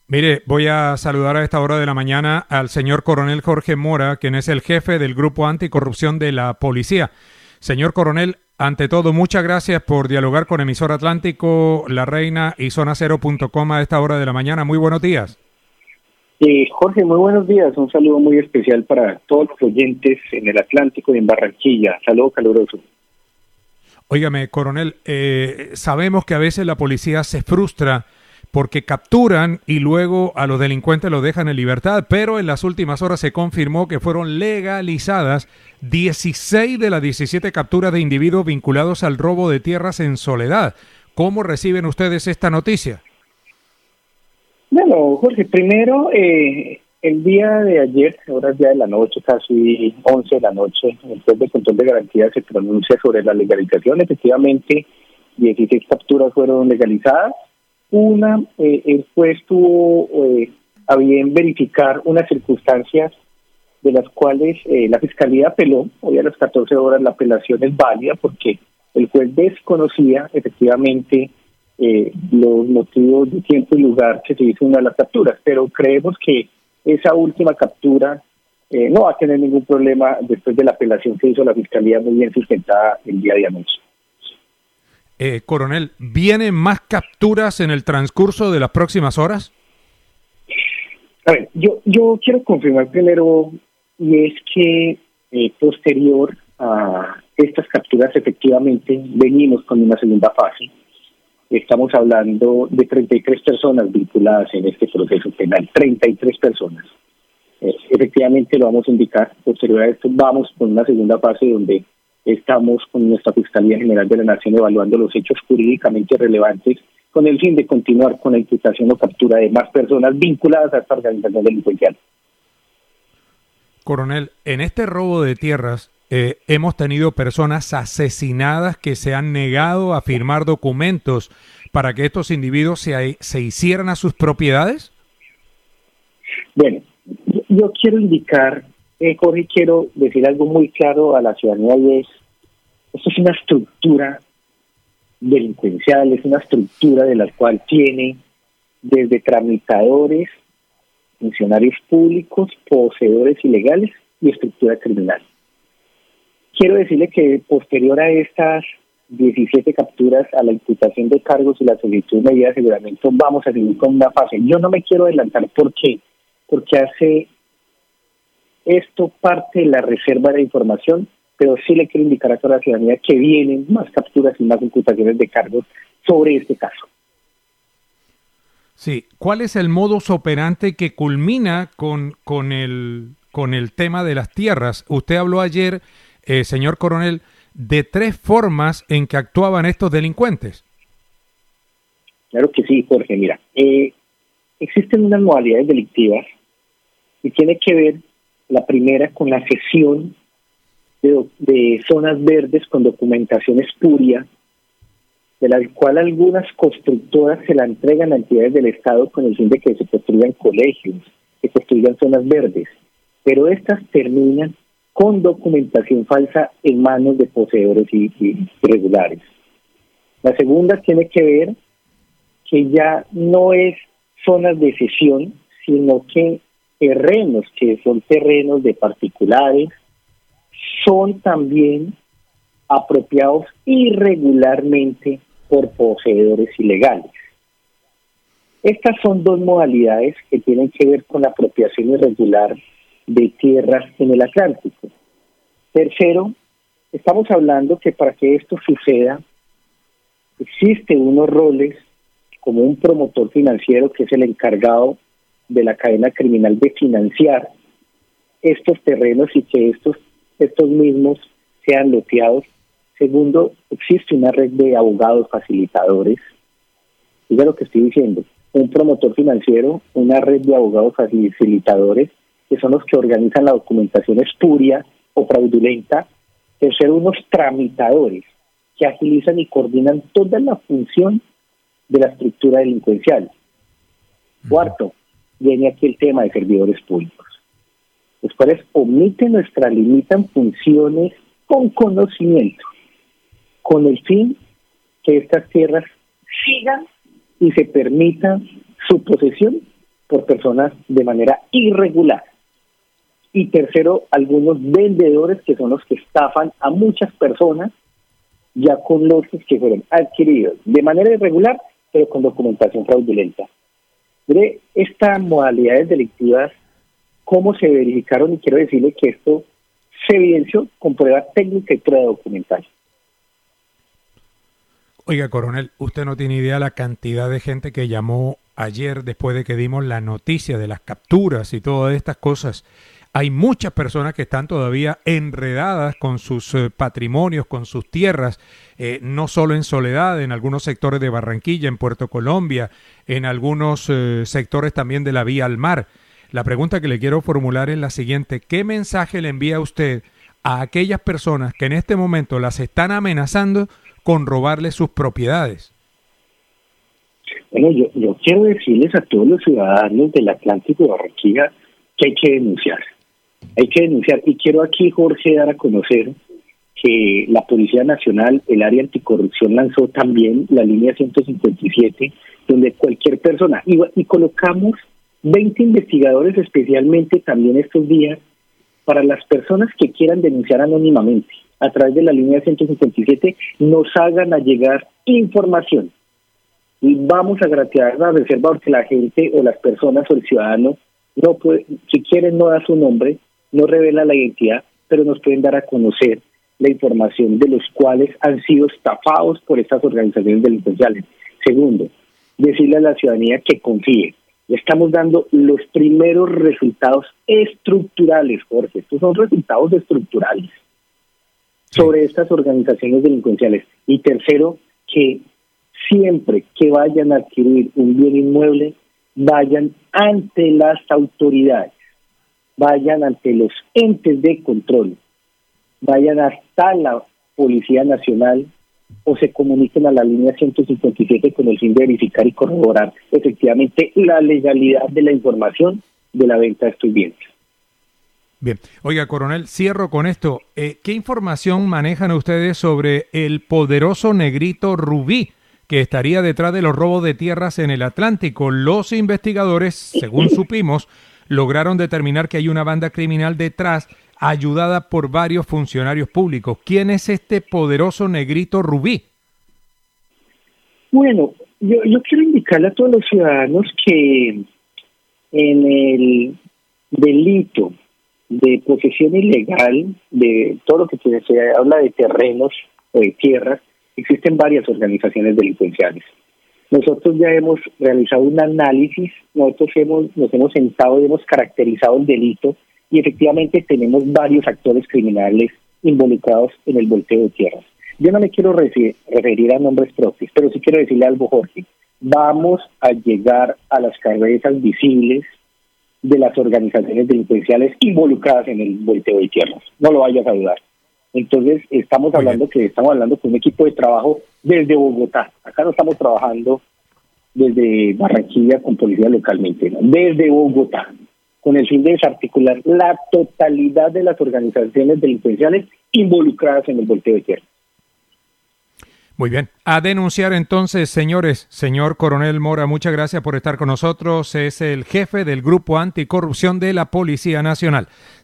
Mire, voy a saludar a esta hora de la mañana al señor coronel Jorge Mora, quien es el jefe del Grupo Anticorrupción de la Policía. Señor coronel, ante todo, muchas gracias por dialogar con Emisor Atlántico, La Reina y zonacero.com a esta hora de la mañana. Muy buenos días. Jorge, muy buenos días. Un saludo muy especial para todos los oyentes en el Atlántico y en Barranquilla. Saludo caluroso. Óigame, coronel, sabemos que a veces la policía se frustra porque capturan y luego a los delincuentes los dejan en libertad, pero en las últimas horas se confirmó que fueron legalizadas 16 de las 17 capturas de individuos vinculados al robo de tierras en Soledad. ¿Cómo reciben ustedes esta noticia? Bueno, Jorge, primero, el día de ayer, horas ya de la noche, casi 11 de la noche, el juez de control de garantías se pronuncia sobre la legalización. Efectivamente, 16 capturas fueron legalizadas. El juez tuvo a bien verificar unas circunstancias de las cuales la Fiscalía apeló. Hoy a las 14 horas la apelación es válida porque el juez desconocía efectivamente los motivos de tiempo y lugar que se hizo una de las capturas, pero creemos que esa última captura no va a tener ningún problema después de la apelación que hizo la Fiscalía muy bien sustentada el día de anoche. Coronel, ¿vienen más capturas en el transcurso de las próximas horas? A ver, yo quiero confirmar primero, y es que posterior a estas capturas efectivamente venimos con una segunda fase. Estamos hablando de 33 personas vinculadas en este proceso penal, 33 personas. Efectivamente lo vamos a indicar. Posterior a esto vamos con una segunda fase donde estamos con nuestra Fiscalía General de la Nación evaluando los hechos jurídicamente relevantes con el fin de continuar con la imputación o captura de más personas vinculadas a esta organización delincuencial. Coronel, en este robo de tierras hemos tenido personas asesinadas que se han negado a firmar documentos para que estos individuos se hicieran a sus propiedades. Bueno, yo quiero indicar, Jorge, quiero decir algo muy claro a la ciudadanía y esto es una estructura delincuencial, es una estructura de la cual tiene desde tramitadores, funcionarios públicos, poseedores ilegales y estructura criminal. Quiero decirle que posterior a estas 17 capturas, a la imputación de cargos y la solicitud de medida de aseguramiento, vamos a seguir con una fase. Yo no me quiero adelantar. ¿Por qué? Porque hace esto parte de la reserva de información, pero sí le quiero indicar a toda la ciudadanía que vienen más capturas y más imputaciones de cargos sobre este caso. Sí, ¿cuál es el modus operandi que culmina con el tema de las tierras? Usted habló ayer, señor coronel, de 3 formas en que actuaban estos delincuentes. Claro que sí, Jorge. Mira, existen unas modalidades delictivas y tiene que ver la primera con la cesión de zonas verdes con documentación espuria, de la cual algunas constructoras se la entregan a entidades del Estado con el fin de que se construyan colegios, que construyan zonas verdes, pero estas terminan con documentación falsa en manos de poseedores irregulares. La segunda tiene que ver que ya no es zonas de cesión, sino que terrenos que son terrenos de particulares son también apropiados irregularmente por poseedores ilegales. Estas son 2 modalidades que tienen que ver con la apropiación irregular de tierras en el Atlántico. Tercero, estamos hablando que para que esto suceda, existen unos roles como un promotor financiero que es el encargado de la cadena criminal de financiar estos terrenos y que estos mismos sean loteados. Segundo, existe una red de abogados facilitadores. Diga lo que estoy diciendo. Un promotor financiero, una red de abogados facilitadores, que son los que organizan la documentación espuria o fraudulenta. Tercero, unos tramitadores que agilizan y coordinan toda la función de la estructura delincuencial. Cuarto, viene aquí el tema de servidores públicos, los cuales omiten o extralimitan funciones con conocimiento, con el fin que estas tierras sigan y se permita su posesión por personas de manera irregular. Y tercero, algunos vendedores que son los que estafan a muchas personas ya con lotes que fueron adquiridos de manera irregular, pero con documentación fraudulenta. Mire, estas modalidades delictivas, cómo se verificaron, y quiero decirle que esto se evidenció con prueba técnica y prueba documental. Oiga, coronel, usted no tiene idea la cantidad de gente que llamó ayer después de que dimos la noticia de las capturas y todas estas cosas. Hay muchas personas que están todavía enredadas con sus patrimonios, con sus tierras, no solo en Soledad, en algunos sectores de Barranquilla, en Puerto Colombia, en algunos sectores también de la vía al mar. La pregunta que le quiero formular es la siguiente: ¿qué mensaje le envía usted a aquellas personas que en este momento las están amenazando con robarle sus propiedades? Bueno, yo quiero decirles a todos los ciudadanos del Atlántico de Barranquilla que hay que denunciar. Hay que denunciar. Y quiero aquí, Jorge, dar a conocer que la Policía Nacional, el área anticorrupción, lanzó también la línea 157, donde cualquier persona, y colocamos 20 investigadores especialmente también estos días, para las personas que quieran denunciar anónimamente a través de la línea 157, nos hagan a llegar información. Y vamos a gratear la reserva porque la gente o las personas o el ciudadano no puede, si quieren no da su nombre, no revela la identidad, pero nos pueden dar a conocer la información de los cuales han sido estafados por estas organizaciones delincuenciales. Segundo, decirle a la ciudadanía que confíe. Estamos dando los primeros resultados estructurales, Jorge. Estos son resultados estructurales sobre estas organizaciones delincuenciales. Y tercero, que siempre que vayan a adquirir un bien inmueble, vayan ante las autoridades, vayan ante los entes de control, vayan hasta la Policía Nacional o se comuniquen a la línea 157 con el fin de verificar y corroborar efectivamente la legalidad de la información de la venta de estos bienes. Bien, oiga, coronel, cierro con esto. ¿Qué información manejan ustedes sobre el poderoso negrito Rubí que estaría detrás de los robos de tierras en el Atlántico? Los investigadores, según supimos, lograron determinar que hay una banda criminal detrás, ayudada por varios funcionarios públicos. ¿Quién es este poderoso negrito Rubí? Bueno, yo quiero indicarle a todos los ciudadanos que en el delito de posesión ilegal, de todo lo que se habla de terrenos o de tierras, existen varias organizaciones delincuenciales. Nosotros ya hemos realizado un análisis, nosotros nos hemos sentado y hemos caracterizado el delito y efectivamente tenemos varios actores criminales involucrados en el volteo de tierras. Yo no me quiero referir a nombres propios, pero sí quiero decirle algo, Jorge. Vamos a llegar a las cabezas visibles de las organizaciones delincuenciales involucradas en el volteo de tierras. No lo vayas a dudar. Entonces, estamos hablando con un equipo de trabajo desde Bogotá. Acá no estamos trabajando desde Barranquilla con policía localmente, ¿no? Desde Bogotá, con el fin de desarticular la totalidad de las organizaciones delincuenciales involucradas en el volteo de tierra. Muy bien. A denunciar entonces, señores. Señor Coronel Mora, muchas gracias por estar con nosotros. Es el jefe del Grupo Anticorrupción de la Policía Nacional.